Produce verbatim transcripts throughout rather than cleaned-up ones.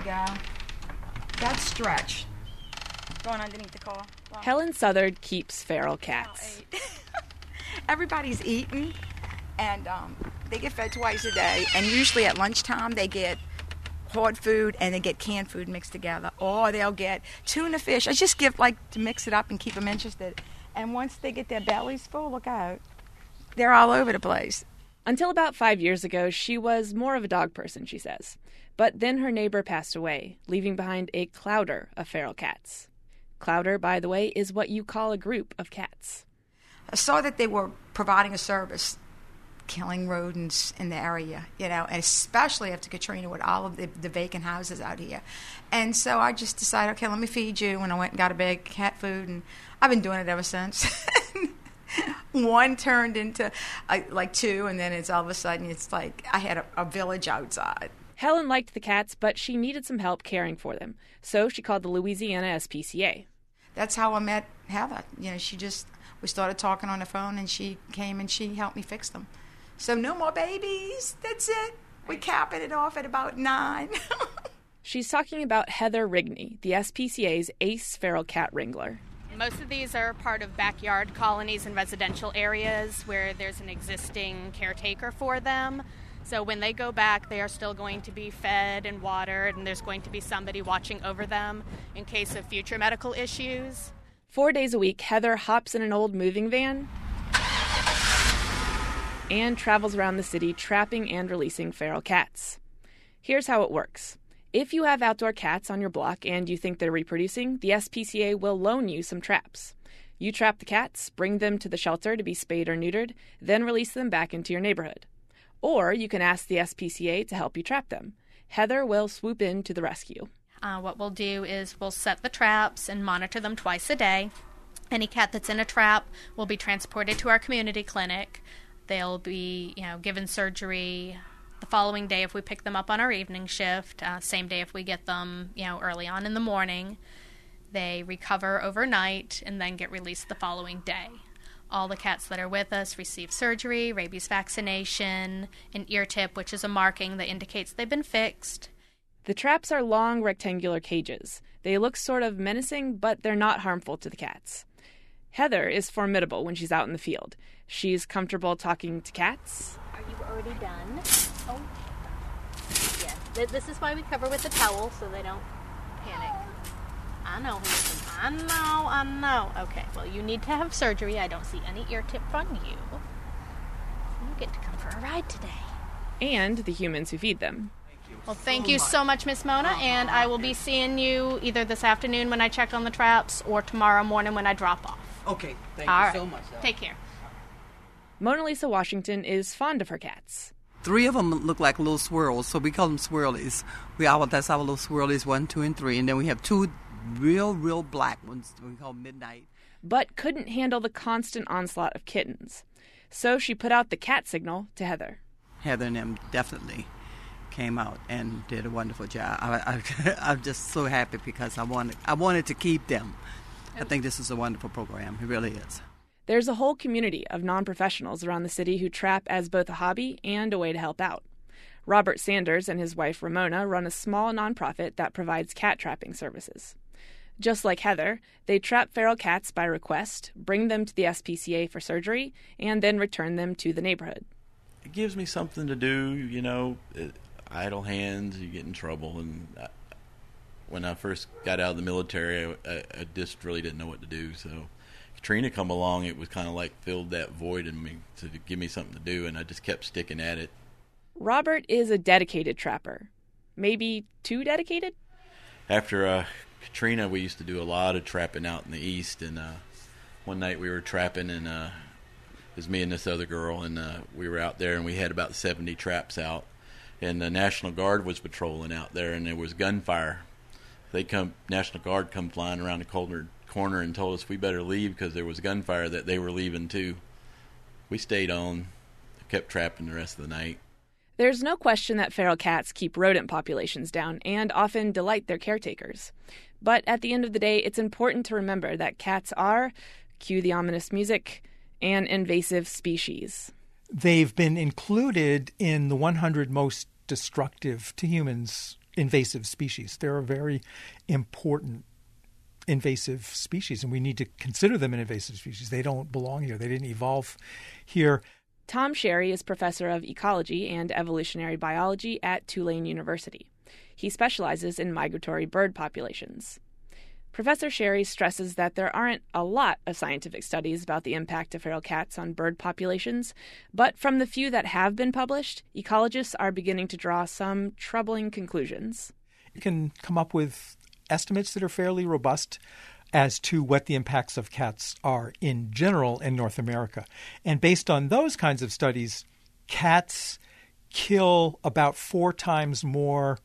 go. That's Stretch. Going underneath the car. Wow. Helen Southard keeps feral cats. Everybody's eating, and um, they get fed twice a day. And usually at lunchtime they get hard food and they get canned food mixed together. Or they'll get tuna fish. I just give, like, to mix it up and keep them interested. And once they get their bellies full, look out. They're all over the place. Until about five years ago, she was more of a dog person, she says. But then her neighbor passed away, leaving behind a clowder of feral cats. Clowder, by the way, is what you call a group of cats. I saw that they were providing a service, killing rodents in the area, you know, and especially after Katrina with all of the, the vacant houses out here. And so I just decided, okay, let me feed you. And I went and got a bag of cat food, and I've been doing it ever since. One turned into uh, like two, and then it's all of a sudden it's like I had a, a village outside. Helen liked the cats, but she needed some help caring for them. So she called the Louisiana S P C A. That's how I met Heather. You know, she just, we started talking on the phone, and she came and she helped me fix them. So no more babies. That's it. We capping it off at about nine. She's talking about Heather Rigney, the S P C A's ace feral cat wrangler. Most of these are part of backyard colonies and residential areas where there's an existing caretaker for them. So when they go back, they are still going to be fed and watered, and there's going to be somebody watching over them in case of future medical issues. Four days a week, Heather hops in an old moving van and travels around the city trapping and releasing feral cats. Here's how it works. If you have outdoor cats on your block and you think they're reproducing, the S P C A will loan you some traps. You trap the cats, bring them to the shelter to be spayed or neutered, then release them back into your neighborhood. Or you can ask the S P C A to help you trap them. Heather will swoop in to the rescue. Uh, what we'll do is we'll set the traps and monitor them twice a day. Any cat that's in a trap will be transported to our community clinic. They'll be, you know, given surgery the following day if we pick them up on our evening shift, uh, same day if we get them, you know, early on in the morning. They recover overnight and then get released the following day. All the cats that are with us receive surgery, rabies vaccination, an ear tip, which is a marking that indicates they've been fixed. The traps are long rectangular cages. They look sort of menacing, but they're not harmful to the cats. Heather is formidable when she's out in the field. She's comfortable talking to cats. Are you already done? Oh, yes. This is why we cover with a towel so they don't panic. I know, listen. I know, I know. Okay, well, you need to have surgery. I don't see any ear tip on you. You get to come for a ride today. And the humans who feed them. Well, thank you so much, Miss Mona, and I will be seeing you either this afternoon when I check on the traps or tomorrow morning when I drop off. Okay, thank All you right. so much. Take care. Mona Lisa Washington is fond of her cats. Three of them look like little swirls, so we call them swirlies. We our, that's our little swirlies, one, two, and three. And then we have two real, real black ones we call Midnight. But couldn't handle the constant onslaught of kittens. So she put out the cat signal to Heather. Heather and them definitely came out and did a wonderful job. I, I, I'm just so happy because I wanted, I wanted to keep them. I think this is a wonderful program. It really is. There's a whole community of non-professionals around the city who trap as both a hobby and a way to help out. Robert Sanders and his wife Ramona run a small nonprofit that provides cat trapping services. Just like Heather, they trap feral cats by request, bring them to the S P C A for surgery, and then return them to the neighborhood. It gives me something to do, you know. It, idle hands, you get in trouble. And I, when I first got out of the military, I, I, I just really didn't know what to do, so Katrina come along, it was kind of like filled that void in me to give me something to do, and I just kept sticking at it. Robert is a dedicated trapper. Maybe too dedicated? After uh, Katrina, we used to do a lot of trapping out in the east, and uh, one night we were trapping, and uh, it was me and this other girl, and uh, we were out there, and we had about seventy traps out, and the National Guard was patrolling out there, and there was gunfire. They come, National Guard come flying around the corner, corner and told us we better leave because there was gunfire that they were leaving too. We stayed on, kept trapping the rest of the night. There's no question that feral cats keep rodent populations down and often delight their caretakers. But at the end of the day, it's important to remember that cats are, cue the ominous music, an invasive species. They've been included in the one hundred most destructive to humans invasive species. They're a very important invasive species, and we need to consider them an invasive species. They don't belong here. They didn't evolve here. Tom Sherry is professor of ecology and evolutionary biology at Tulane University. He specializes in migratory bird populations. Professor Sherry stresses that there aren't a lot of scientific studies about the impact of feral cats on bird populations, but from the few that have been published, ecologists are beginning to draw some troubling conclusions. You can come up with estimates that are fairly robust as to what the impacts of cats are in general in North America. And based on those kinds of studies, cats kill about four times more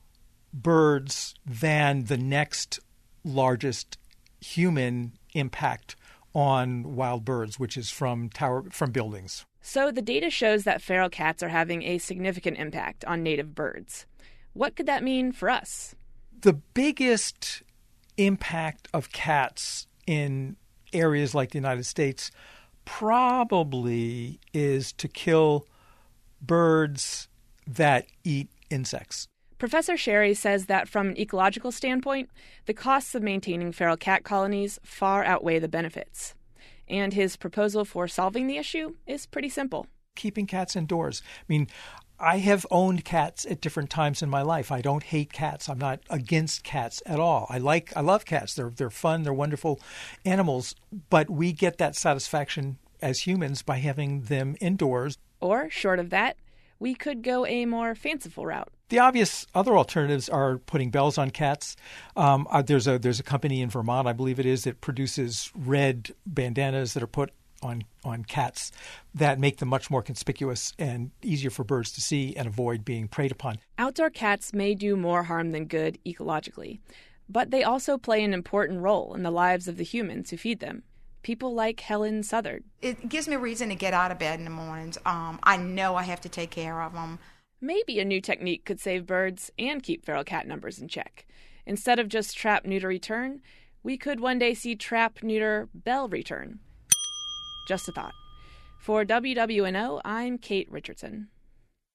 birds than the next largest human impact on wild birds, which is from tower from buildings. So the data shows that feral cats are having a significant impact on native birds. What could that mean for us? The biggest impact of cats in areas like the United States probably is to kill birds that eat insects. Professor Sherry says that from an ecological standpoint, the costs of maintaining feral cat colonies far outweigh the benefits. And his proposal for solving the issue is pretty simple. Keeping cats indoors. I mean, I have owned cats at different times in my life. I don't hate cats. I'm not against cats at all. I like, I love cats. They're they're fun. They're wonderful animals. But we get that satisfaction as humans by having them indoors. Or, short of that, we could go a more fanciful route. The obvious other alternatives are putting bells on cats. Um, uh, there's a there's a company in Vermont, I believe it is, that produces red bandanas that are put on on cats that make them much more conspicuous and easier for birds to see and avoid being preyed upon. Outdoor cats may do more harm than good ecologically, but they also play an important role in the lives of the humans who feed them. People like Helen Southard. It gives me a reason to get out of bed in the mornings. Um, I know I have to take care of them. Maybe a new technique could save birds and keep feral cat numbers in check. Instead of just trap, neuter, return, we could one day see trap, neuter, bell return. Just a thought. For W W N O, I'm Kate Richardson.